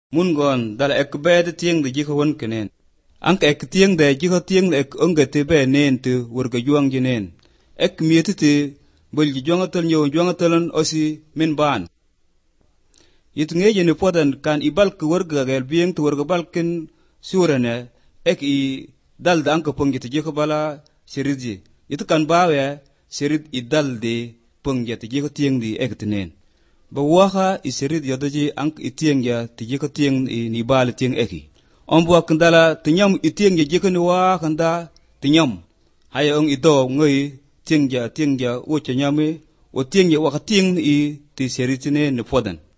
Mun gon dala ek bede tieng de jiko won kenen. Anka ek tieng de jiko tieng ek unga te be nen te wurga juang jinen. Ek mieti te bul juangatal nyo juangatalan osi min ban. Yit ngeje ne podan kan ibal ke wurga gel bieng te wurga balkin surane ek I dal da anka pongi te jiko bala siridji. Yit kan bawe sirid I dal de pongi te jiko tieng di ek tenen. Ba waha isirid yodoji ank itieng ya tijiko tieng ni bali tieng eki. Ombuwa kendala tinyam itieng ya jiko ni waa kanda tinyam. Haya ong ito ngoy tieng ya ucha nyame o tieng ya waka tieng I ti seritine ne podan.